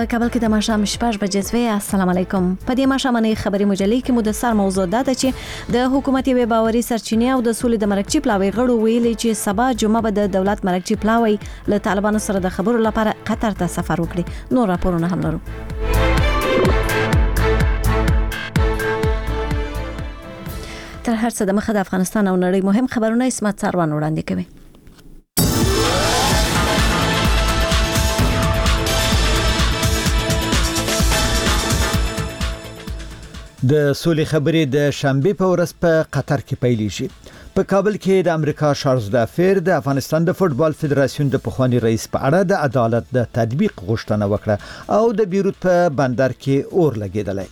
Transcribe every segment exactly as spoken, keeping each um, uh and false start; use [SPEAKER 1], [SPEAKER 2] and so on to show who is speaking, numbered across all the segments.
[SPEAKER 1] کابل کې د ماښام شپږ بجې وې. السلام علیکم. په دې ماښامنۍ خبري مجلې کې مو د سر موضوع ده چې د حکومت یوې باوري سرچینې او د سولې د مرکچی پلاوي غړو ویلي چې سبا جمعه به د دولت مرکچی پلاوي له طالبانو سره د خبرو لپاره قطر ته سفر وکړي. نور راپورونه هم لرو. تر هر څه د مخه د افغانستان او نړۍ مهم خبرونه اسمت سروان وړاندې کوي.
[SPEAKER 2] د سولې خبرې د شنبه په ورځ په قطر کې پیلېږي. په کابل کې د امریکا شارلز دافیر د افغانستان د فوتبال فدراسیون د پخوانی رئیس په اړه د عدالت د تطبیق غوښتنه وکړه او د بیروت په بندر کې اور لګیدلی.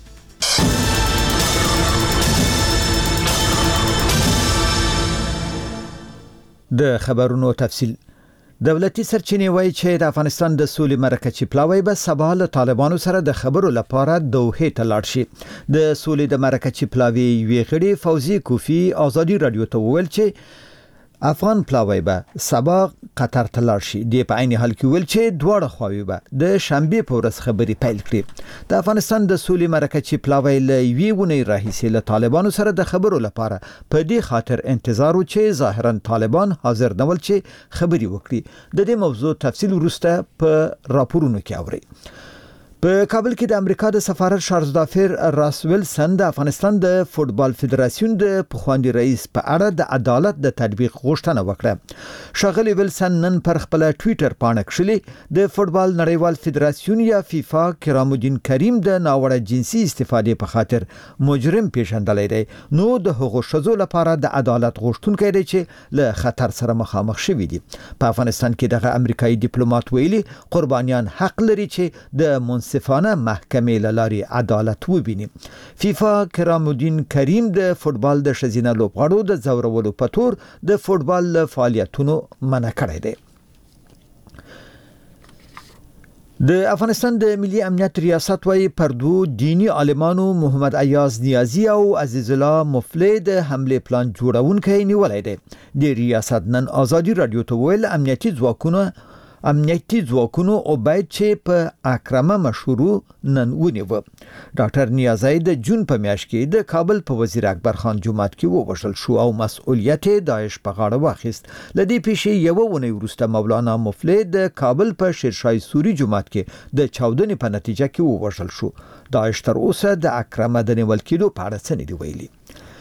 [SPEAKER 2] د خبرونو تفصیل. دولتي سرچینې وایي چې د افغانستان د سولې مرکچی پلاوی به سبا له طالبانو سره د خبرو لپاره دوحه ته لاړ شي. د سولې د مرکچی پلاوی یوې غړي فوزي کوفی ازادي رادیو ته وویل چې افغان پلاوی به سبا قطر ته لاړ شي. د په عین حال کې ویل چې دواړه خواوې به د شنبه په ورځ خبري پیل کړي. د افغانستان د سولې مرکچی پلاوی له یوې ونې راهیسې له طالبانو سره د خبرو لپاره په دې خاطر انتظار و چې ظاهرا طالبان حاضر نه ول چې خبري وکړي. د دې موضوع تفصیل وروسته په راپورونو کې اوري. په کابل کې د امریکا د سفارت شارلز دافیر راس ویلسن د افغانستان د فوتبال فدراسیون د پخوانی رئیس په اړه د عدالت د تطبیق غوښتنه وکړه. ښاغلی ویلسن نن پر خپل ټوئیټر پاڼه کښلي د فوتبال نړیوال فدراسیون یا فیفا کرام الدین کریم د ناوړه جنسي استفادې په خاطر مجرم پیژندلی دی. نو د هغو ښځو لپاره د عدالت غوښتونکی دی چې له خطر سره مخامخ شوي دي. په افغانستان کې دغه امریکایي ډیپلوماټ ویلي قربانیان حق لري چې د منصفانه محکمې لارې عدالت وبیني. فیفا کرام الدین کریم د فوتبال د ښځینه لوبغاړو د ځورولو په تور د فوتبال فعالیتونو منع کړی دی. د افغانستان د ملي امنیت ریاست وايي پردو دینی عالمانو محمد ایاز نیازی او عزیز الله مفلی د حمله پلان جوړونکي نیولای دی. د ریاست نن ازادي رادیو ته ویل امنیتي ځواکونه امنیتي ځواکونو او باید چې په اکرمه مشهورو نن ونیو. ډاکټر نیازی د جون په میاشت کې د کابل په وزیر اکبر خان جومات کې ووژل شو او مسؤلیت داعش په غاړه واخیست. لدې پیښې یو ونې وروسته مولانا مفلی د کابل په شیرشاه سوري جومات کې د چاودنې په نتیجه کې ووژل شو. داعش تر اوسه د اکرمه د نیول کېدو په اړه څه نه دی ویلي.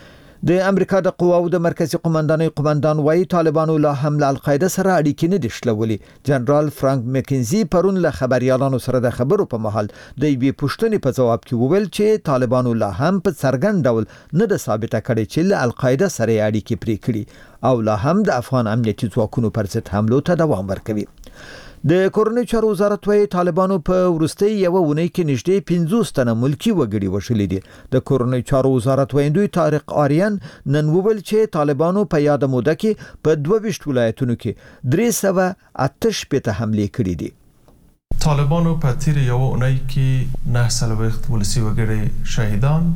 [SPEAKER 2] د امریکا د قواو د مرکزی قومندانۍ قومندان وايي طالبانو لا هم له القاعده سره اړیکې نه دي شلولي. جنرال فرانک مکنزي پرون له خبريالانو سره د خبرو په مهال د یوې پوښتنې په جواب کې وویل چې طالبانو لا هم په څرګند ډول نه ده ثابته کړې چې له القاعده سره اړیکې پرې کړي او لا هم د افغان امنیتي ځواکونو پر ضد حملو ته دوام ورکوي. د کورنۍ چارو وزارت وايي طالبانو په ورستۍ یو ونې کې نږدې پنځوس تنه ملکی وګړي وشلي دي. د کورنۍ چارو وزارت ویندوی طارق آریان نن وویل چې طالبانو په یاد موده کې په دوه ویشت ولایتونو کې درې سوه اته شپېته حملې کړې دي.
[SPEAKER 3] طالبانو په تیر یو اونۍ کې نه څلوېښت ولسي وګړي شهیدان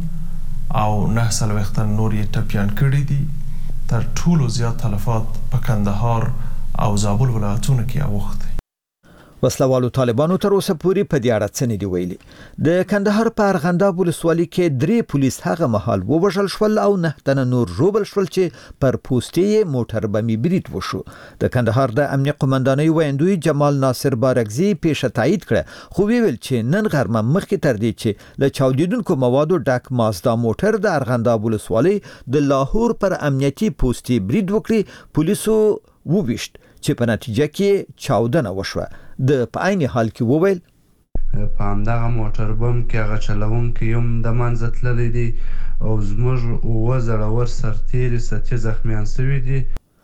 [SPEAKER 3] او نه څلوېښت تن نور یې ټپیان کړي دي. تر ټولو زیات تلفات په کندهار او زابل ولایتونو کې اوښتي.
[SPEAKER 2] وسلوالو طالبانو تر اوسه پورې په دې اړه څه نه دی ویلي. د کندهار په ارغنداب ولسوالۍ کې درې پولیس هغه مهال ووژل شول او نه تنه نور ژوبل شول چې پر پوستې موټر بمي برید وشو. د کندهار د امنیت قومندانۍ ویندوی جمال ناصر بارکزي پیښه تایید کړه خو ویل چې نن غرمه مخکې تر دې چې له چاودیدونکو موادو ډک مازدا موټر د ارغنداب ولسوالۍ د لاهور پر امنیتي پوستې برید وکړي پولیسو وویشت چې په نتیجه کې چاودنه وشوه. د په عین حال کې وویل
[SPEAKER 4] په همدغه موټر بم کې هغه چلونکي هم د منځه تللی دی او زموږ اووه زړور سرتیري سطحي زخمیان شوي دي.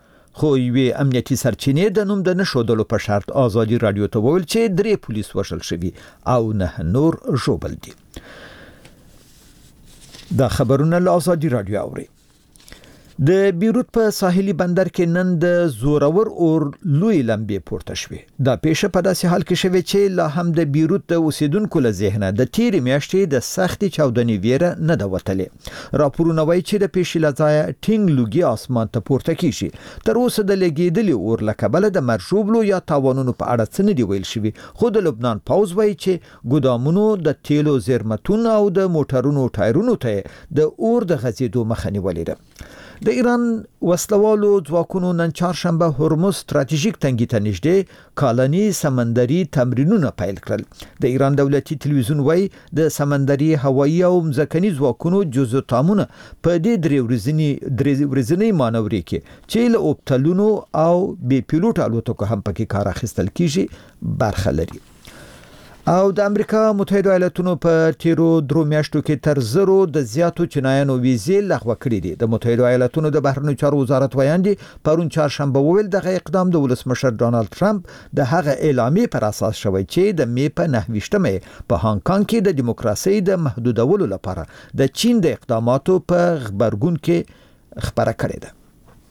[SPEAKER 2] خو یوې امنیتي سرچینې د نوم د نه ښودلو په شرط ازادي رادیو ته وویل چې درې پولیس وژل شوي او نه نور ژوبل دي. دا خبرونه له ازادي رادیو اوري. د بیروت په ساحلي بندر کې نن د زورور اور لوی لمبې پورته شوې دا پیښه په داسې حال کې شوې چې لا هم د بیروت د اوسیدونکو له ذهنه د تیرې میاشتې د سختي چاودنې ویره نه ده وتلې راپورونه وایي چې د پیښې له ځایه ټینګ لوګي اسمان ته پورته کیږي تر اوسه د لګیدلي اور له کبله د مرجوبلو یا تاوانونو په اړه څه نه دی ویل شوی خو د لبنان پاوز وایي چې ګودامونو د تیلو زیرمتون او د موټرونو ټایرونو ته د اور د غځېدو مخه نیولې ده د ایران وسلوالو ځواکونو نن چهارشنبه هرمز ستراتیژیک تنګي ته نږدې کالني سمندري تمرینونه پیل کړل د ایران دولتي تلویزیون وایي د سمندري هوایي او مځکني ځواکونو جزء تامونه په دې درې ورځنی درې ورځنی مانورې کې چې له اوبتلونو او بي پیلوټ الوتکو هم پکې کار اخیستل کیږي برخه لري او د امریکا متحده ایالاتونو په تیرو درو میاشتو کې تر زرو د زیاتو چینایانو ویزې لغوه کړې دي د متحده ایالاتونو د بهرنیو چارو وزارت ویاندي پرون چهارشنبه وویل دغه اقدام د ولسمشر ډانلډ ټرمپ د هغه اعلامیې پر اساس شوی چې د می په نهه ویشتمه په هانګ کانګ کې د دیموکراسي د محدودولو لپاره د چین د اقداماتو په خبرګون کې خبره کړې ده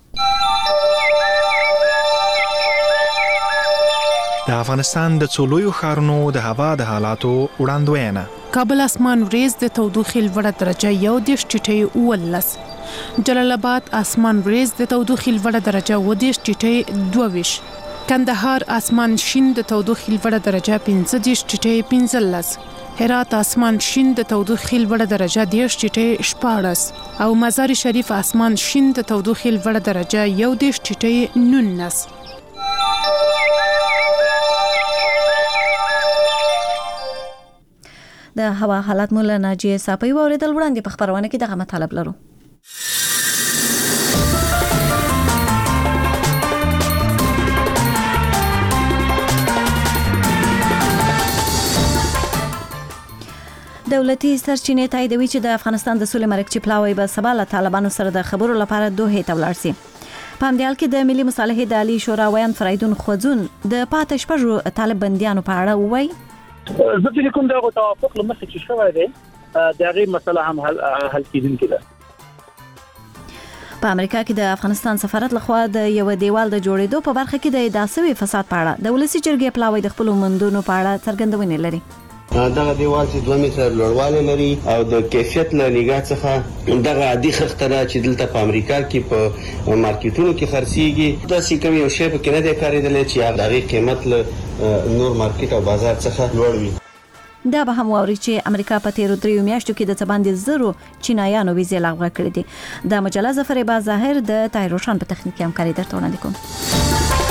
[SPEAKER 5] د افغانستان د څولویو ښارونو د هوا د حالاتو وړاندوینه
[SPEAKER 6] کابل اسمان وريز د تودوخې لوړه درجه یو دیش ټیټي اولس جلال آباد اسمان وريز د تودوخې لوړه درجه و دیش ټیټي دوه کندهار اسمان شین د تودوخې لوړه درجه پنځه دیش ټیټي پنځلس هرات اسمان شین د تودوخې لوړه درجه دیش ټیټي شپاړس او مزار شریف اسمان شین د تودوخې لوړه درجه یو دیش ټیټي نونس
[SPEAKER 1] د هوا حالات مولا ناجیه صافی اوریدل وړاندې په خبرونه کې دغه مطلب لرو دولتي سرچینې تاییدوي چې د افغانستان د سولې مرکزي پلاوی به سبا له طالبانو سره د خبرو لپاره دوه ته ولاړ شي په همدې حال کې د ملي مصالحې د عالی شورا ویان فریدون خوځون د پاتې شپږو طالب بندیانو په اړه وایي
[SPEAKER 7] زه د کوم دغه توافق لمخې چې شوی دی د هغه مسله هم حل حل کیدونکې ده
[SPEAKER 1] په امریکا کې د افغانستان سفارت لخوا د یو دیوال د جوړېدو په برخه کې د داسوي فساد په اړه د ولسی جرګې پلاوی د خپل مندونو په اړه څرګندونه لري
[SPEAKER 8] دغه دیوال چې دوه متر لوړوالی لري او د کیفیت له نگاه څخه دغه عادي خښته چې دلته په امریکا کې په مارکیټونو کې خرڅيږي دا چې کوم یو شی په کې نه دی کاریدل چې هغه قیمت له نور مارکیټ او بازار څخه لوړ وي
[SPEAKER 1] دا به هم ووري چې امریکا په تیرو دریو میاشتو کې د تباندې زرو چینایانو ویزې لغوه کړې دي د مجله ظفر با ظاهر د تایروشان په تخنیکی همکاري درته وړاندې کوم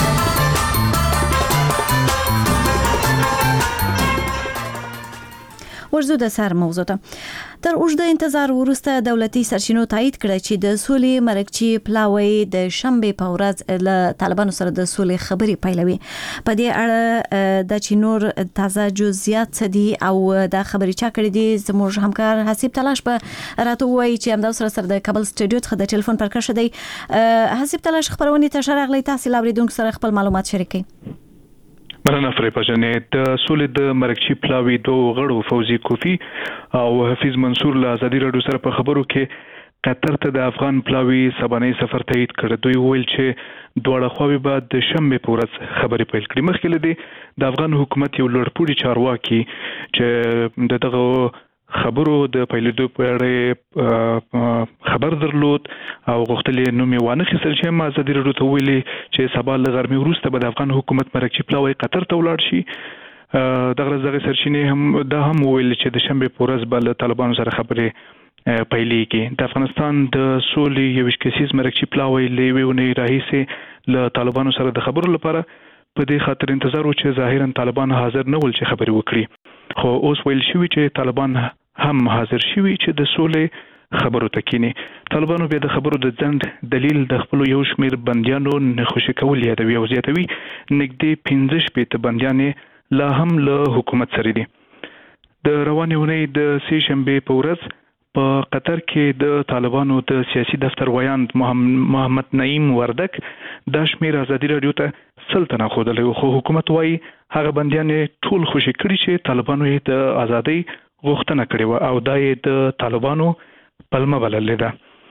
[SPEAKER 1] ورزو د سر موضوع ته تر اوږده انتظار وروسته دولتي سرچینو تایید کړ چې د سولې مرکزي پلاوی د شنبه په ورځ له طالبانو سره د سولې خبرې پیلوي په دې اړه د چینور تازه جزئیات څه دي او د خبرې چا کړې دي زموږ همکار حسیب تلاش په راته وایي چې همدا سره سره د کابل سټوډیو څخه د ټلیفون پر کښ دی حسیب تلاش خبرونه ته شرغلي تاسو لاوریدونکو سره خپل معلومات شریکي
[SPEAKER 9] مننه فرې پژنې د سولې د مرکزي پلاوی دوه غړو فوزي کوفی او حفیظ منصور له ازادي راډیو سره په خبرو کې قطر ته د افغان پلاوی سبانه سفر تایید کړ دوی ویل چې دواړه خواوې به د شنبه په ورځ خبرې پیل کړي مخکې له دې د افغان حکومت یو لوړپوړي چارواکي چې دغه خبرو د پیلېدو په اړه خبر درلود او غوښتل نو میوانه خسل چې ما ازادي راډیو ته ویلي چې سبا له غرمې وروسته به د افغان حکومت مرکزي پلاوی قطر ته ولاړ شي دغه دغه سرچینې هم دا هم ویل چې د شنبه په ورځ به له طالبانو سره خبرې پیلېږي د افغانستان د سولې یو کسیز مرکزي پلاوی لویونه راهیسه له طالبانو سره د خبرو لپاره په دې خاطر انتظار و چې ظاهرا طالبان حاضر نه ول چې خبرې وکړي خو اوس ویل شوی چې طالبان هم حاضر شوی چې د سولې خبرو تکینی طالبانو بیا د خبرو د ځند دلیل د خپل یو شمیر بندیانو نخوشي کول یادوي او زیاتوي نږدې پنځه شپږ بندیانې لا هم له حکومت سره دي د روانې ونې د سې شنبه په ورځ په قطر کې د طالبانو د سیاسي دفتر ویاند محمد نعیم وردک د شمیر ازادي راډیو ته سلطنه خودلې خو حکومت وايي هغه بندیانې ټول خوشي کړي چې طالبانو یې د ازادۍ غوښتنه کړې و او دا یې د طالبانو پلمه بللې ده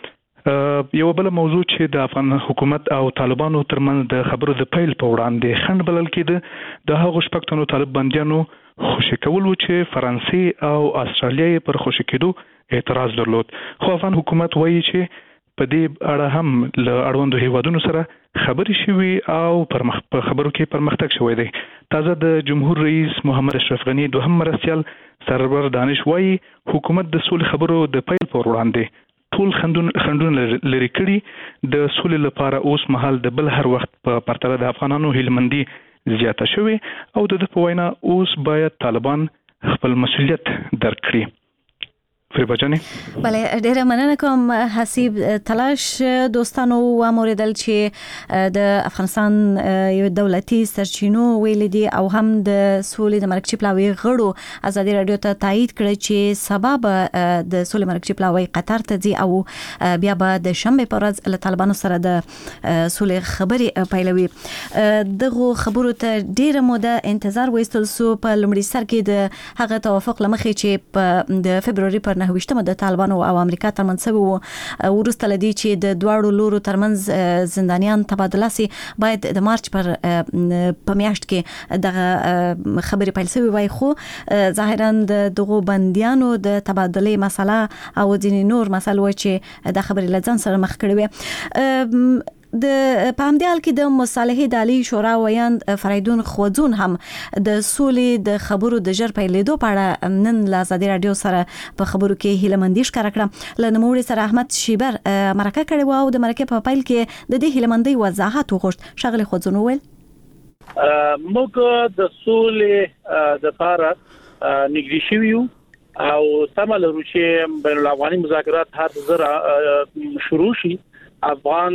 [SPEAKER 9] یو بل موضوع چې د افغان حکومت او طالبانو ترمنځ د خبرو د پیل په وړاندې خند بلل کېده د هغو شپږ تنو طالب بندیانو خوشي کول و چې فرانسې او استرالیا پر خوشي کېدو اعتراض درلود. خو افغان حکومت وایي چې په دې اړه هم له اړوندو هیوادونو سره خبرې شوي او پر مخ په خبرو کې پرمختګ شوی دی. تازه د جمهور رئیس محمد اشرف غنی دوهم مرستیال سرور دانش وایي حکومت د سولې خبرو د پیل پر وړاندې ټول خندونه لري کړي د سولې لپاره اوس مهال د بل هر وخت په پرتله د افغانانو هیلمندي زیاته شوې او د په وینا اوس باید طالبان خپل مسؤلیت درک کړي. فریبا جانی
[SPEAKER 1] بله ډیره مننه کوم حسیب. تلاش دوستانو وموریدل چې د افغانستان یو دولتي سرچینو ویل دي او هم د سولې د مرکزي پلاوي غړو ازادي رادیو ته تایید کړ چې سبب د سولې مرکزي پلاوي قطر ته ځي او بیا به د شنبه پر ورځ له طالبانو سره د سولې خبرې پیلوي. دغه خبرو ته ډیره موده انتظار وستل سو په لومړي سر کې د هغه توافق لمخې چې په د فبرवरी پر نهویشتمه د طالبانو او امریکا ترمنځ شوی و ورسته لدی چې د دواړو لورو ترمنځ زندانیان تبادله سي باید د مارچ پر په میاشت کې دغه خبرې پیل شوی وای. خو ظاهرا دغه بنديانو د تبادله مسله او ځینې نور مسلو چې د خبرې لځن سره مخ کړي وي. د پامدیال کې د مصالحې د عالی شورا ویاند فریدون خوځون هم د سولې د خبرو د جر پیلېدو په اړه نن له ازادي رادیو سره په خبرو کې هیلمندي ښکاره کړه. له نوموړي سره احمد شیبر مرکه کړې و او د مرکه په پیل کې د دې هیلمندي وضاحت وغوښت. شغله خوځون وویل
[SPEAKER 7] موږ د سولې د لپاره نږدې شویو او تمه لرو چې بین الافغاني مذاکرات هر زره شروع شي. افغان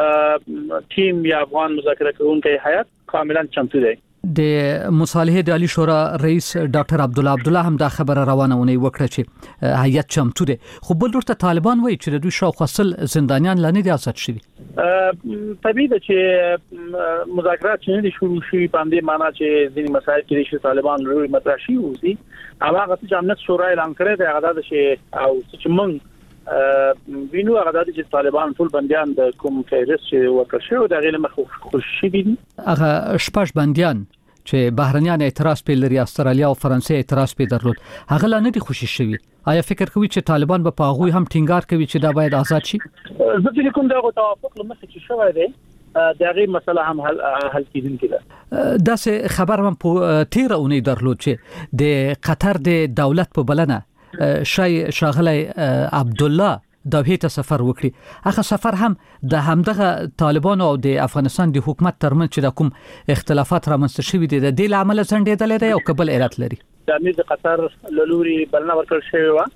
[SPEAKER 7] ټیم یا افغان مذاکره کوونکی هیئت کاملا چمتو دی.
[SPEAKER 10] د مصالحې د عالی شورا رئیس ډاکټر عبدالله عبدالله هم دا خبره روانه ونی وکړه چې هیئت چمتو دی. خو بل ورته طالبان وایي چې د دوی شاوخوا سل زندانیان لا نه دي آزاد شوي.
[SPEAKER 7] طبیعي ده چې مذاکرات چې نه دي شروع شوي په همدې معنا چې ځینې مسایل کې چې طالبان لوري مطرح شي اوسي هغه چې امنیت شورا اعلان کړی دی هغه دا چې او چې موږ وینو هغه د چې طالبان ټول بنديان د کوم فیروس چې ورکړ شو د غیر مخ خوشي دي.
[SPEAKER 10] هغه شپږ بنديان چې بهرنیان اعتراض په لري استرالیا او فرانسې اعتراض په درلود هغه لا نه دي خوشي شوي. آیا فکر کوي چې طالبان به په هغه هم ټینګار کوي چې دا باید آزاد شي؟
[SPEAKER 7] زه فکر کوم دا توافق لمخې چې شوی دی دا غي مسله هم حل حل کیدونکې ده.
[SPEAKER 10] دا څه خبر هم په تیر اونۍ درلود چې د قطر د دولت په بلنه شای شاغلی عبدالله دوحې ته سفر وکړي. هغه سفر هم د همدغه طالبانو او د افغانستان د حکومت ترمنځ چې د کوم اختلافات رامنځته شوي دي د دې لامل ځنډېدل دی او قبل علت لري.
[SPEAKER 7] د امیر د قطر لوري بلنه ورکړل شوی و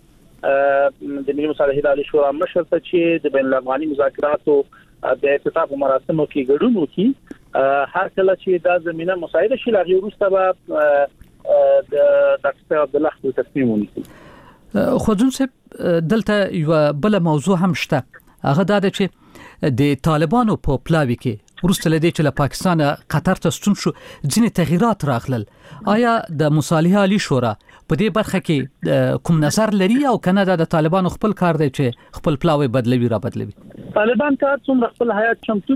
[SPEAKER 7] د ملي مصالحې د عالی شورا مشر ته چې د بین الافغاني مذاکراتو د افتتاح مراسمو کې ګډون وکړي. هر کله چې دا زمينه مساعده شي لاغي وروسته به د ډاکټر عبدالله خپل تصمیم ونیسي.
[SPEAKER 10] خوځون صاحب دلته یو بل موضوع هم شته هغه دا ده چې د طالبانو په پلاوي کې ورسته لدی چې له پاکستان قطر ته ستون شو ځینې تغیرات راغلل. آیا د مصالحه عالی شورا په دې برخه کې کوم نظر لري او کنه د طالبانو خپل کار دی چې خپل پلاوي بدلوي را بدلوي؟
[SPEAKER 7] طالبان کار څومره خپل حیات چمتو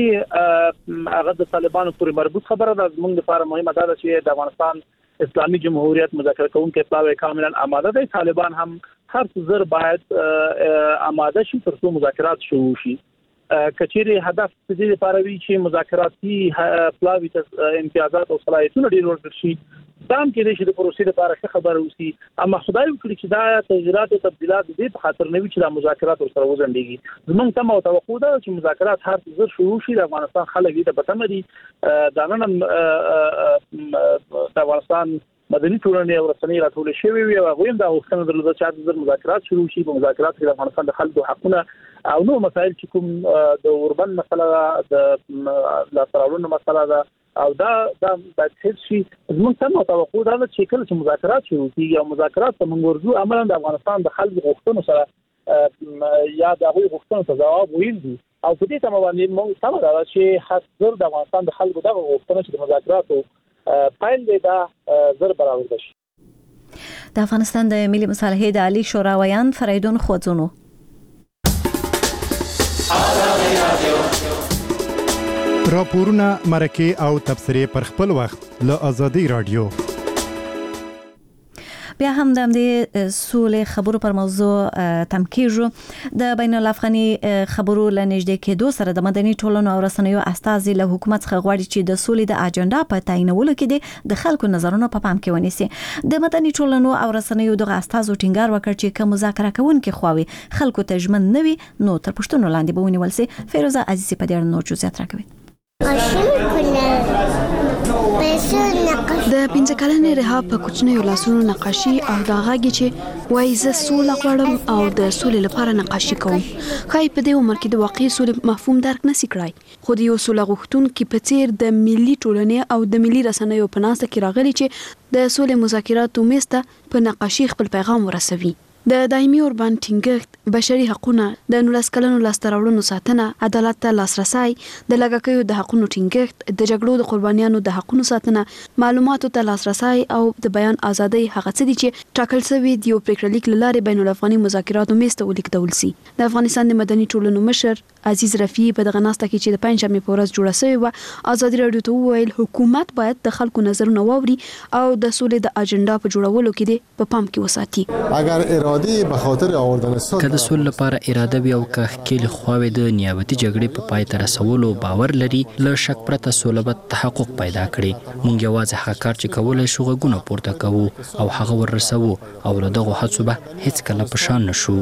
[SPEAKER 7] کې هغه د طالبانو پورې مربوط خبره ده. زموږ لپاره مهمه ده چې د افغانستان اسلامي جمهوریت مذاکره کوونکي پلاوی کاملا آماده دي. طالبان هم هر څه باید آماده شي ترڅو مذاکرات شروع شي. کچېری هدف دې لپاره وی چې مذاکراتي پلاوی ته امتیازات او صلاحیتونه ډیر ورکړي شي. دام کې د شي د پروسې لپاره څه خبر اوسي اما خدای وکړي چې دا تغیرات او تبديلات دې په خاطر نه وي چې د مذاکرات سره وزندګي. زمونږ ته مو توقع ده چې مذاکرات هر څه شروع شي. د افغانستان خلک دې په تمه دي. دا نن د افغانستان مدني ټولنې او رسنۍ راټول شوی وي او غوښتنه د غوښتنه درلوده چې د مذاکرات شروع شي. په مذاکرات کې د افغانستان د خلکو حقونه او نو مسایل چې کوم د اوربن مسله د لاسراولونو مسله ده او دا د هیڅ شي زموږ څنګه توقع ده چې کله چې مذاکرات شروع کیږي او مذاکرات په منګورځو عملاً د افغانستان د خلکو غوښتنو سره یا د هغوی غوښتنو ته جواب ویل دي او په دې تمه باندې موږ سم دا چې حاضر د افغانستان د خلکو دغه غوښتنه چې د مذاکراتو پایل دی دا زر برابر شي.
[SPEAKER 1] د افغانستان د ملي مصالحې د عالی شورا ویان فریدون خوځونو
[SPEAKER 11] راپورونه مرکه او تبصرې پر خپل وخت له آزادي رادیو.
[SPEAKER 1] بیا هم د دې سولې خبرو پر موضوع تم کیږو. د بین الافغاني خبرو لنږدې کېدو سره د مدني ټولنو او رسنیو استازي له حکومت څخه غواړي چې د سولې د اجنډا په تعینولو کې د خلکو نظرونه په پام کې ونیسي. د مدني ټولنو او رسنیو دغه استازو ټینګار وکړ چې کوم مذاکره کوونکي خواوي خلکو ته ژمن نه وي نو تر پښتون لاندې به ونیول سي. فیروزه عزیزی په دې اړه نور جزئیات راکوي.
[SPEAKER 12] د پنځه کلنې رهاب په کوچنیو لاسونو نقاشي او د غاګي چې وایي زه سوله غواړم او د سولې لپاره نقاشي کوم. خای په دې عمر کې د واقعي سولې مفهوم درک نسی کړای، خو د یو سوله غوښتونکي په څیر د ملي ټولنې او د ملي رسنیو په ناسته کې راغلي چې د سولې مذاکراتو میسته په نقاشي خپل پیغام ورسوي. د دایمي اوربان ټینګښت، بشري حقوقونه، د نولس کلنو لاسته راوړنو ساتنه، عدالت ته لاسرسی، د لږکیو د حقوقو ټینګښت، د جګړو د قربانیانو د حقوقو ساتنه، معلوماتو ته لاسرسی او د بیان ازادي هغه څه دي چې ټاکل شوی دی او پریکړه لیک لاره بین الافغاني مذاکراتو میسته ولیکدول سي. د افغانستان د مدني ټولنو مشر عزیز رفیعي په دغه ناسته کې چې د پنځمې په ورځ جوړه شوې و آزادي رادیو ته وویل حکومت باید د خلکو نظرونه واوري او د سولې د اجنډا په جوړولو کې دی په پام کې وساتي.
[SPEAKER 13] اگر اراده به خاطر آوردن سولې
[SPEAKER 14] کله سولې لپاره اراده وي او که خپل خواوې د نیابتي جګړې په پای ته رسولو باور لري له شک پرته سولې به تحقق پیدا کړي. موږ یوازې هغه کار چې کولای شو غوونه پورته کوو او هغه ورسوو او له دغه هڅو به هیڅ کله په شان نشو.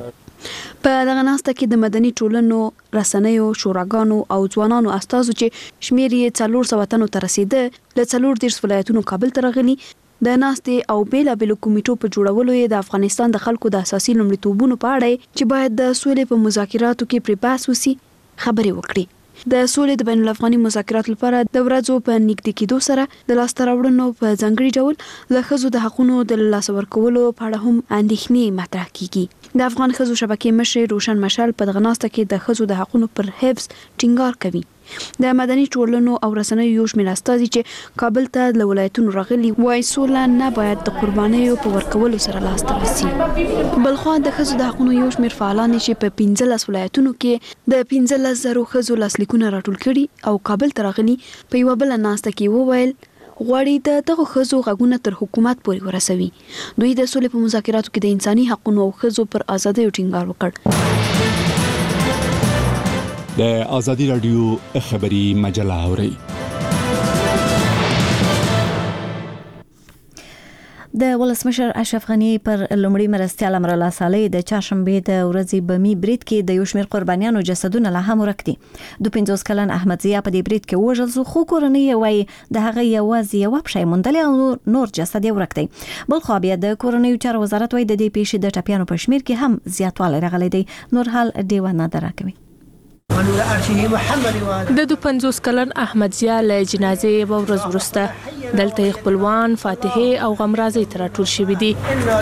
[SPEAKER 12] په دغه ناسته کې د مدني ټولنو، رسنیو، شوراګانو او ځوانانو استازو چې شمیر یې څلور سوه تنو ته رسیده له څلور دیرش ولایتونو کابل ته راغلي. د ناستې او بیلابېلو کمیټو په جوړولو یې د افغانستان د خلکو د اساسي لومړیتوبونو په اړه چې باید د سولې په مذاکراتو کې پرې بحث وشي خبرې وکړي. د سولې د بین الافغاني مذاکراتو لپاره د ورځو په نږدې کېدو سره د لاسته راوړنو په ځانګړي ډول له ښځو د حقوقو د لاسه ورکولو په اړه هم اندېښنې مطرح کیږي. د افغان ښځو شبکې مشر روشن مشال په دغه ناسته کې د ښځو د حقوقو پر حفظ ټینګار کوي. د مدني ټولنو او رسنیو یو شمېر استازي چې کابل ته له ولایتونو راغلي وایي سوله نه باید د قربانیو په ورکولو سره لاسته راسي. بلخوا د ښځو د حقوقو یو شمېر فعالان چې په پنځلس ولایتونو کې د پنځلس زرو ښځو لاسلیکونه راټول کړي او کابل ته راغلي په یوه بله ناسته کې وویل غواړي د دغه ښځو غږونه تر حکومت پورې ورسوي. دوی د سولې په مذاکراتو کې د انساني حقوقو او ښځو پر ازادۍ ټینګار وکړ.
[SPEAKER 15] د آزادي رادیو خبري مجله اوري.
[SPEAKER 1] د ولسمشر اشرف غنی پر لومړي مرستیال امرالله صالح د چهارشنبه د ورځې بمی برید کې د یو شمېر قربانیانو جسدونه لا هم ورک دي. د پنځوس کلن احمد ضیا په دې برید کې وژل شو خو کورنۍ یې وایي د هغه یوازې یوه پښه موندلې او نور جسد یې ورک دی. بل خو بیا د کورنیو چارو وزارت وایي د دې پیښې د ټپیانو په شمېر کې هم زیاتوالی راغلی دی. نور حال ډیوه نادره کوي.
[SPEAKER 16] د دو پنځوس کلن احمد ضیا له جنازې یوه ورځ وروسته دلته خپلوان، فاتحې او غمرازۍ ته راټول شوي دي.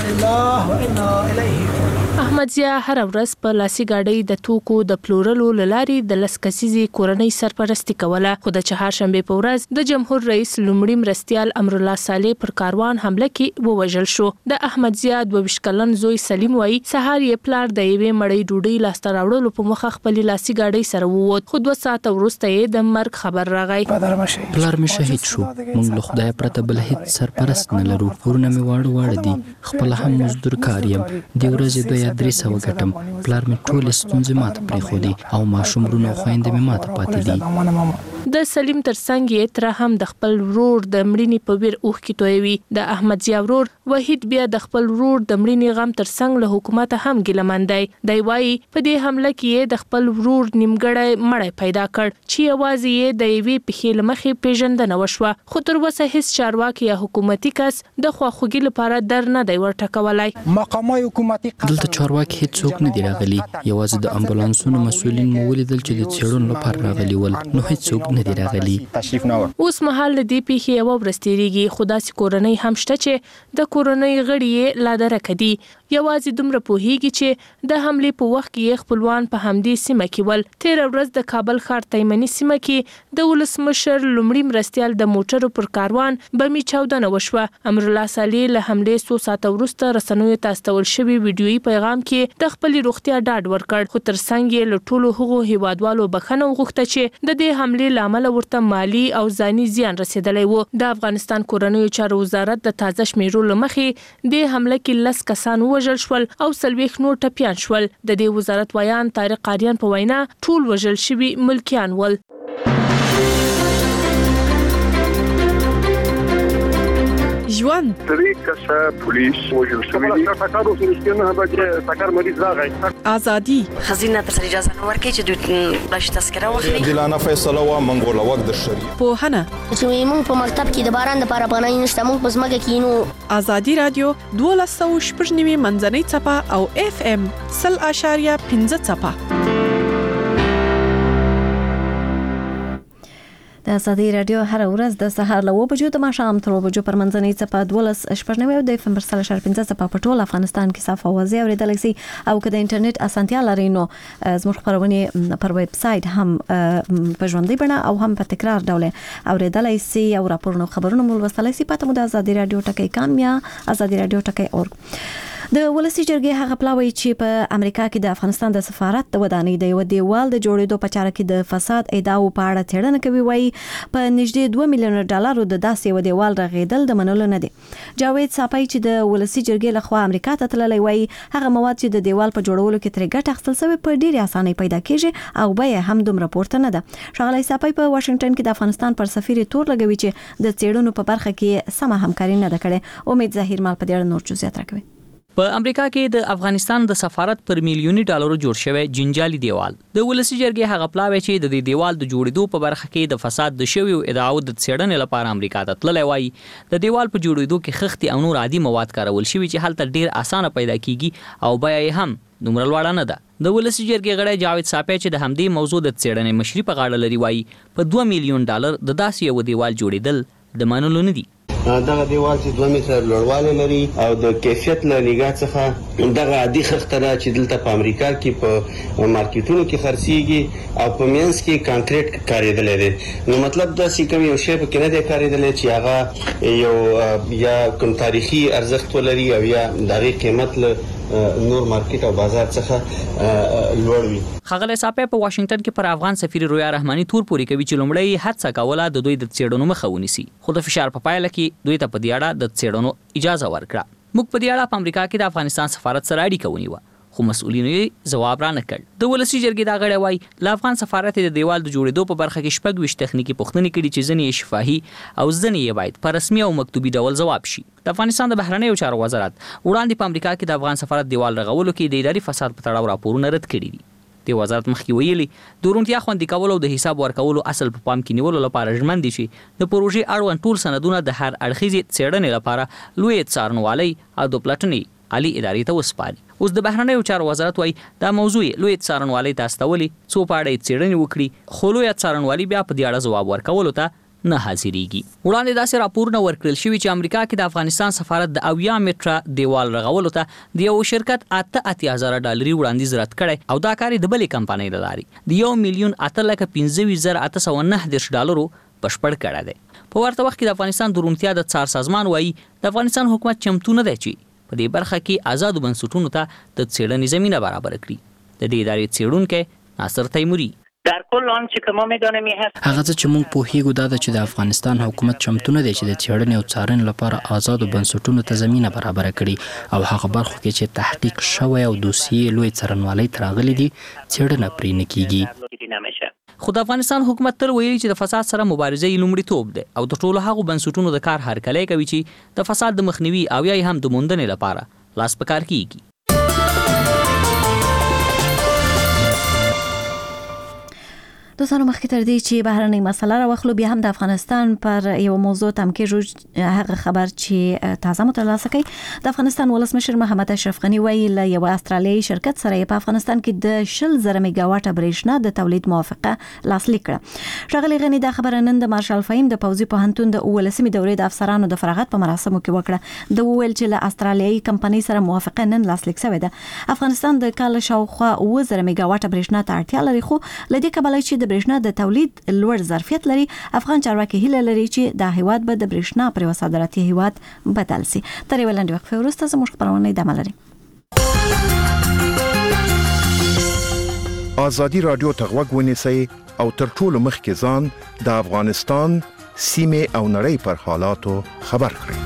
[SPEAKER 16] احمد ضیا هره ورځ په لاسي ګاډۍ د توکو د پلورلو له لارې د لس کسیزې کورنۍ سرپرستي کوله. خو د چهارشنبې په ورځ د جمهور رئیس لومړي مرستیال امرالله صالح پر کاروان حمله کې ووژل شو. د احمد ضیا دوه ویشت کلن زوی سلیم وایي سهار یې پلار د یوې مړۍ ډوډۍ لاسته راوړلو په موخه خپلې لاسي ګاډۍ سره ووت خو دوه ساعته وروسته یې د مرګ خبر راغی.
[SPEAKER 14] پلار مې شهید شو. موږ له خدای پرته بل هیڅ سرپرست نه لرو. ورونه مې واړه واړه دي. خپل هم مزدور کار یم. د ورځې دوه یا درې سوه ګټم. پلار مې ټولې ستونزې ماته پرېښودې او ماشوم وروڼه او خویندې مې ماته پاتې دي.
[SPEAKER 16] د سلیم ترڅنګ یې تر هم د خپل ورور د مړینې په ویر اوښکې تویوي. د احمد ضیا ورور وحید بیا د خپل ورور د مړینې غم ترڅنګ له حکومت هم ګیلمن دی. دی وایي په دې حمله کې یې د خپل ورور نیمګړی مړی پیدا کړ چې یوازې یې د یوې پښې له مخې پیژندنه وشوه خو تر اوسه هیڅ چارواکي یا حکومتي کس د خواخوږي لپاره در نه دی ورټکولی.
[SPEAKER 14] دلته چارواکي هیڅوک نه دي راغلي. یوازې د امبولانسونو مسؤلین مو ولیدل چې د څېړنو لپاره راغلي ول. نو هیڅوک نه دی راغلی.
[SPEAKER 16] اوس مهال د دې پیښې یو ورستېریږي خو داسې کورنۍ هم شته چې د کورنۍ غړي یې لا درکه دي. یوازې دومره پوهیږي چې د حملې په وخت کې خپلوان په همدې سیمه کې ول. تیر ورځ د کابل ښار تیمني سیمه کې د ولسمشر لومړي مرستیال د موټرو پر کاروان بمي چاودنه وشوه. امرالله صالح له حملې څو ساعته وروسته رسنیو ته استول شوی ویډیويي پیغام کې د خپلې روغتیا ډاډ ورکړ خو ترڅنګ یې له ټولو هغو هیوادوالو بخښنه وغوښته چې د دې حملې له امله ورته مالي او ځاني زیان رسیدلی و. د افغانستان کورنیو چارو وزارت د تازه شمیرو له مخې د حمله کې لس کسان وژل شول او څلوېښت نور ټپیان شول. د دې وزارت ویان طارق قاریان په وینا ټول وژل شوي ملکیان ول.
[SPEAKER 17] ژوند
[SPEAKER 18] درې کسه پولیس وژل شوي دي. ټکر اوس نشته چې ټکر مریض راغی.
[SPEAKER 17] ازادي
[SPEAKER 19] خزینه تر اجازه نه ورکړي چې دوی بلش تذکره واخلي.
[SPEAKER 20] دلانه فیصله وا منګول وخت د شری.
[SPEAKER 17] پوهنه
[SPEAKER 21] چې موږ په مکتب کې د باران د پاره پناه نشته موږ په ځمکه کې نو.
[SPEAKER 17] ازادي رادیو دولس سوه شپږ نوي منځنۍ څپه او اف ام سل اشاریه پنځه څپه.
[SPEAKER 1] د ازادي رادیو هر ورځ د سهار له وبجو د ماښام تر وبجو پر منځنۍ څپه دولس شپږ نوي او د اف ام پر سل اشاریه پنځه څپه په ټول افغانستان کې صاف اوازې اورېدلی سي. او که د انټرنیټ اسانتیا لرئ نو زموږ خپرونې پر ویب سایټ هم په ژوندۍ بڼه او هم په تکرار ډول اورېدلی سي او راپورونه خبرونه مو لوستلی سي. پته مو د ازادي رادیو ټکی کام یا ازادي رادیو ټکی اورګ. د ولسی جرګې هغه پلاوی چې په امریکا کې د افغانستان د سفارت د ودانۍ د یو دیوال د جوړېدو په چاره کې د فساد ادعاو په اړه څېړنه کوي. وایي په نږدې دوه میلیون ډالرو د داسې یو دیوال رغېدل د منلو نه دي. جاوید صافی چې د ولسی جرګې لخوا امریکا ته تللی وایي هغه مواد چې د دیوال په جوړولو کې ترې ګټه اخیستل شوی په ډېرې اسانۍ پیدا کیږي او بیه هم دومره پورته نه ده. ښاغلی صافی په واشنگټن کې د افغانستان پر سفیر تور لګوي چې د څېړنو په برخه کې سمه همکاري نه ده کړې. امید ظاهر مال په دې اړه نور جزئیات راکوي.
[SPEAKER 22] په امریکا کې د افغانستان د سفارت پر میلیونی ډالرو جوړ شوی جنجالي دیوال د ولسی جرګې هغه پلاوی چې د دې دیوال د جوړېدو په برخه کې د فساد د شویو ادعاو د څېړنې لپاره امریکا ته تللی وایي د دیوال په جوړېدو کې خښتې او نور عادي مواد کارول شوي چې هلته ډیر اسانه پیدا کیږي او بیه یې هم دومره لوړه نه ده. د ولسی جرګې غړی جاوید صافی چې د همدې موضوع د څېړنې مشري په غاړه لري وایي په دوه میلیون ډالر د داسې یو دیوال جوړېدل د منلو نه دي.
[SPEAKER 8] دغه دیوال چې دوه متره لوړوالی لري او د کیفیت له نگاه څخه دغه عادي خښته ده چې دلته په امریکا کې په مارکیټونو کې خرڅیږي او په مینس کې کانکریټ کاریدلی دی. نو مطلب داسې کوم یو شی پکې نه دی کاریدلی چې هغه یو یا کوم تاریخي ارزښت ولري او یا د هغې قیمت له نور مارکیټ او بازار څخه لوړ وي.
[SPEAKER 22] ښاغلی صافی په واشنگټن کې پر افغان سفیر رویا رحماني تور پورې کوي چې لومړی هڅه کوله د دوی د څېړنو مخه ونیسي خو د فشار په پایله کې دوی ته په دې اړه د څېړنو اجازه ورکړه. موږ په دې اړه په امریکا کې د افغانستان سفارت سره اړیکه ونیوه خو مسؤلینو یې ځواب را نه کړ. د ولسی جرګې دا غړی وایي له افغان سفارت د دیوال د جوړېدو په برخه کې شپږ ویشت تخنیکي پوښتنې کړي چې ځینې یې شفاهي او ځینې یې باید په رسمي او مکتوبي ډول ځواب شي. د افغانستان د بهرنیو چارو وزارت وړاندې په امریکا کې د افغان سفارت دیوال رغولو کې د اداري فساد په تړاو راپورونه رد کړي دي. د وزارت مخکې ویلي د روڼتیا خوندي کولو او د حساب ورکولو اصل په پام کې نیولو لپاره ژمن دي چې د پروژې اړوند ټول سندونه د هر اړخیزې څېړنې لپاره لوی څارنوالۍ او د پلټنې عالی ادارې ته وسپاري. اوس د بهرنیو چارو وزارت وایي دا موضوع لوی څارنوالۍ ته استولي څو په اړه څېړنې وکړي خو لوی څارنوالي بیا په دې اړه ځواب ورکولو ته نه حاضرېږي. وړاندې داسې راپورونه ورکړل شوي چې امریکا کې د افغانستان سفارت د اویا متره دیوال رغولو ته د یو شرکت اته اتیا زره ډالري وړاندیز رد کړی او دا کار د بلې کمپنۍ له لارې د یو میلیون اته لکه پنځه ویشت زره اته سوه نهه دېرش ډالرو بشپړ کړی دی. په ورته وخت کې د افغانستان د روڼتیا د څار سازمان وایي د افغانستان حکومت چمتو نه دی چې په دې برخه کې آزادو بنسټونو ته د څېړنې زمینه برابر کړي. د دې ادارې څېړونکی ناصر تیموري
[SPEAKER 23] در کل آنچه که ما می‌دانیم هست
[SPEAKER 14] هغه څه چې موږ پوهیږو دا ده چې د افغانستان حکومت چمتو نه دی چې د څېړنې او څارنې لپاره آزادو بنسټونو ته زمینه برابره کړي او هغه برخو کې چې تحقیق شوی او دوسیې لوی څارنوالۍ ته راغلي دي څېړنه پرې نه کیږي.
[SPEAKER 22] خو د افغانستان حکومت تل ویلي چې د فساد سره مبارزه یې لومړیتوب دی او د ټولو هغو بنسټونو د کار هرکلی کوي چې د فساد د مخنیوي او یا هم د موندنې لپاره لاس په کار کیږي.
[SPEAKER 1] دوستانو مخکې تر دې چې بهرنۍ مسله راوخلو بیا هم د افغانستان پر یو موضوع تم کېږو هغه خبر چې تازه مترلاسه کوي د افغانستان ولسمشر محمد اشرف غنی ویلي له یو استرالیایي شرکت سره په افغانستان کې د شل زره میگاواټه برېښنا د تولید موافقه لاسلیک کړه. ښاغلي غنی دا خبره نن د مارشال فهیم د پوځي پوهنتون د اولسمې دورې د افسرانو د فراغت په مراسمو کې وکړه. د وویل چې له استرالیایي کمپنۍ سره موافقه نن لاسلیک شوې ده. افغانستان د کال شاوخوا اوه زره میگاواټه برېښنا ته اړتیا لري، خو لدې کبله چې د برېښنا د تولید لوړ ظرفیت لري، افغان چارواکي هیله لري چې د هیواد به د برېښنا پر یو صادراتي هیواد بدل شي. تر یو لنډ وقفه وروسته زموږ خبرونه ادامه لري.
[SPEAKER 2] ازادي رادیو ته غوږ ونیسئ او تر ټولو مخکې ځان د افغانستان سیمه او نړۍ پر حالاتو خبر کړئ.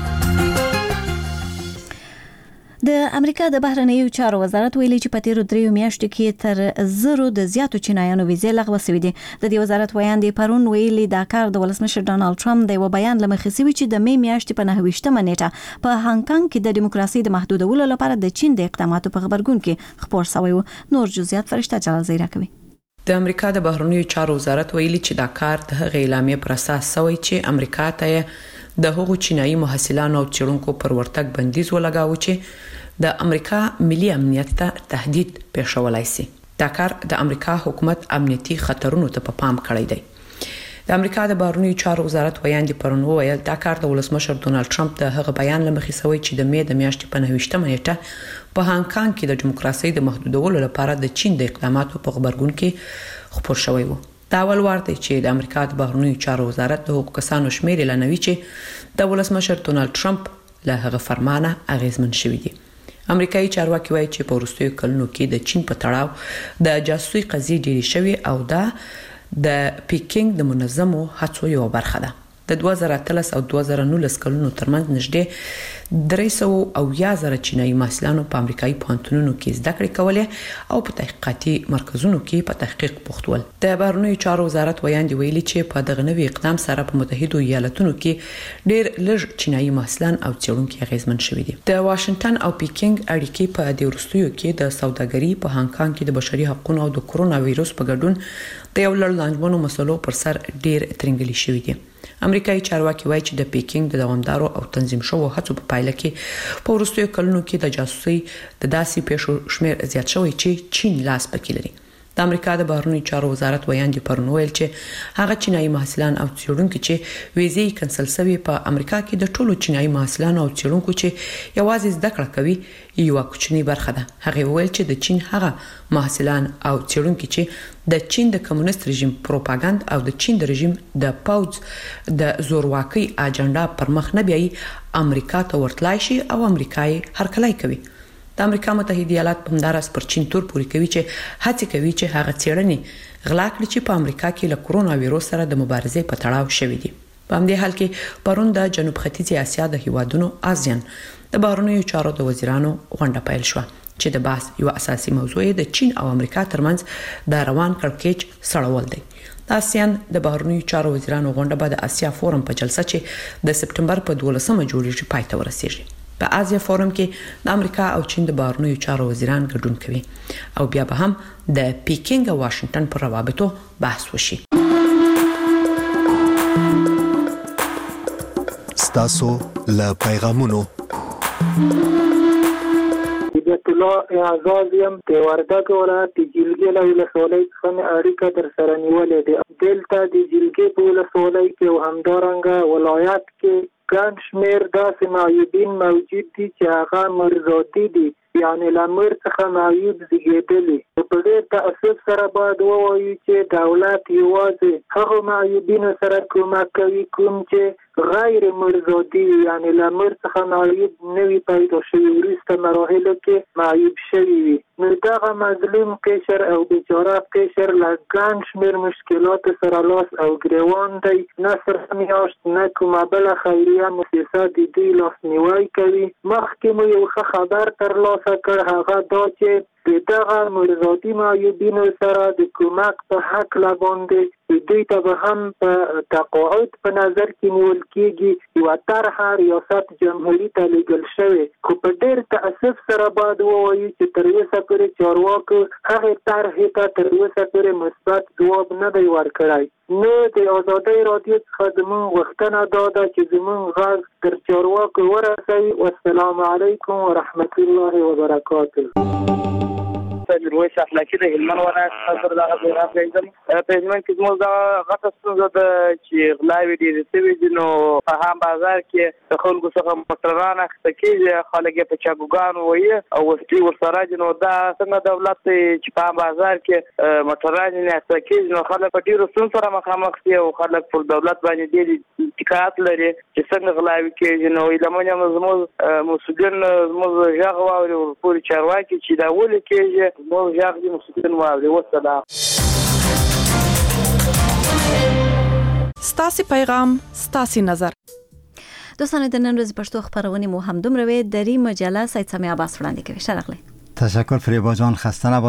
[SPEAKER 2] د امریکا د بهرنیو چارو وزارت ویلي چې په تیرو دریو میاشتو کې تر زرو د زیاتو چینایانو ویزې لغوه شوې دي. د دې وزارت ویاند پرون ویلي دا کار د ولسمشر ډانلډ ټرمپ د یو بیان لمخې شوی چې د می میاشتې په نهه ویشتمه نیټه په هانګ کانګ کې د دیموکراسي د محدودولو لپاره د چین د اقداماتو په خبرګون کې خبر شوی و. نور جزئیات فرشته جلال زیرا کوي.
[SPEAKER 3] د امریکا د بهرنیو چارو وزارت ویلي چې دا کار د هغې اعلامیې پر اساس شوی چې امریکا ته د هغو چینایي محصلانو او څېړونکو پر ورتګ بندیز ولګاوه چې د امریکا ملي امنیت ته تهدید پېښولای شي. دا کار د امریکا حکومت امنیتي خطرونو ته په پام کړی دی. د امریکا د بهرنیو چارو وزارت ویاند پرون وویل دا کار د ولسمشر ډونالد ټرمپ د هغه بیان لمخې شوی چې د می د میاشتې په نهه ویشتمه نیټه په هانګ کانګ کې د دیموکراسي د محدودولو لپاره د چین د اقداماتو په خبرګون کې خبر شوی و. دا اول وار دی چې د امریکا د بهرنیو چارو وزارت د حقوقو کسانو شمیر اعلانوي چې د ولسمشر ډونالد ټرمپ له هغه فرمانه اغیزمن شوی دی. امریکایي چارواکي وایي چې په وروستیو کلونو کې د چین په تړاو د جاسوسي قضیې ډېرې شوې او دا د پیکینګ د منظمو هڅو یو برخه ده. د دوه زره اتلس او دوه زره نولس کلونو ترمنځ نږدې درې سوه اویا زره چینایي محصلانو په امریکایي پوهنتونونو کې زده کړې کولې او په تحقیقاتي مرکزونو کې په تحقیق بوخت ول. د بهرنیو چارو وزارت ویاندې ویلي چې په دغه نوي اقدام سره په متحده ایالاتونو کې ډېر لږ چینایي محصلان او څېړونکي اغیزمن شوي دي. د واشنگټن او پیکینګ اړیکې په دې وروستیو کې د سوداګري په هانګ کانګ کې د بشري حقوقو او د کرونا وایروس په ګډون د یو لړ لانجمنو مسلو پر سر ډېر ترنګلي شوي دي. امریکایي چارواکي وایي چې د پیکینګ د دوامدارو او تنظیم شوو هڅو په پایله کې په وروستیو کلونو کې د جاسوسي د داسې پیښو شمیر زیات شوی چې چین لاس پکې لري. د امریکا د بهرنیو چارو وزارت ویاند پرون ویل چې هغه چینایي محصلان او څېړونکو چې ویزې کنسل شوي په امریکا کې د ټولو چینایي محصلانو او څېړونکو چې یوازې زده کړه کوي یو کوچنی برخه ده. هغه ویل چې د چین هغه محصلان او څېړونکو چې د چین د کمونیست رژیم پروپاګاند او د چین د رژیم د پوز د زورواکۍ اجنډا پر مخ نه بیایي امریکا ته ورتلای شي او امریکای هرکلی کوي. د امریکا متحده ایالات په همدارس پر چین تور پوري کوي چې هڅه کوي چې هغه څېړنې غلا کړي چې په امریکا کې له کرونا وایروس سره د مبارزې په تړاو شوې دي. په همدې حال کې پرون د جنوب ختیځي اسیا د هیوادونو آسیان د بهرنیو چارو د وزیرانو غونډه پیل شوه چې د بحث یو اساسي موضوع د چین او امریکا ترمنځ د روان کړکېچ سړول دی. د آسیان د بهرنیو چارو وزیرانو غونډه به د آسیا فورم په جلسه چې د سپټمبر په دولسمه جوړیږي پای ته ورسیږي. په آسیا فورم کې د امریکا او چین د بهرنیو چارو وزیران ګډون کوي او بیا به هم د پیکینګ او واشنگټن پر روابطو بحث وشي.
[SPEAKER 4] ستاسو له پیغامونو
[SPEAKER 24] هدایت الله اعزاز یم د وردګ ولایت د جلګې له ولسوالۍ څخه مې اړیکه در سره نیولې ده. دلته د جلګې په ولسوالۍ کې او همدارنګه ولایت کې ګڼ شمېر داسې معیوبین موجود دي چې هغه مرزادي دي، یعنې له مر څخه معیوب زیږېدلي. په ډېر تأسف سره باید ووایو چې دولت یوازې هغو معیوبینو سره کومک کوي کوم چې غیر مرزادي وي، یعنې له مر څخه معیوب نه وي پیدا شوي، وروسته مراحلو کې معیوب شوي وي. نو دغه مظلوم قشر او بیچاره قشر له ګڼ شمېر مشکلاتو سره لاس او ګریوان دی. نه صرف میاشت نه کومه بله خیریه مؤسسه د دوی لاسنیوی کوي. مخکې مو یو ښه خبر ترلاسه کړ، هغه دا چې د دغه مرزادي معیوبینو سره د کومک په حق لا باندې دوی ته به هم په تقاعد په نظر کې نیول کېږي یوه طرحه ریاست جمهوري ته لیږل شوې خو په ډېر تاسف سره باید ووایو چې تر اوسه پورې چارواکو هغې طرحې ته تر اوسه پورې مثبت ځواب نه دی ورکړی. نو د ازادۍ راډیو څخه زموږ غوښتنه دا ده چې زموږ غږ تر چارواکو ورسوي. والسلام علیکم ورحمت الله وبرکاته.
[SPEAKER 5] میرویس افلاکی د هلمند ولایت سره دغه پیغام کوم. په هلمند کې زموږ دغه غټه ستونزه ده چې غلاوې ډېرې شوي دي، نو په هم بازار کې د خلکو څخه موټران اخیسته کېږي، خلک یې په چاګوګانو وهي او وسلې ورسره دي. نو دا څنګه دولت دی چې په هم بازار کې موټران یې اخیسته کېږي، نو خلک په ډېرو ستونزو سره مخامخ دي او خلک پر دولت باندې ډېر شکایت لري چې څنګه غلاوې کېږي. نو ایله موږ زموږ مسؤلین زموږ غږ واوري ورپورې چارواکي چې دا ولې کېږي موږ غږ دې مسؤلین واوري. والسلام.
[SPEAKER 17] ستاسو پیغام ستاسو نظر.
[SPEAKER 2] دوستان د نن ورځې پښتو خبرونه مو هم دومره وي. دری مجله سید سامي عباس وړاندې کوي. شرغله.
[SPEAKER 6] تشکر فریبا جان، خسته نباشید.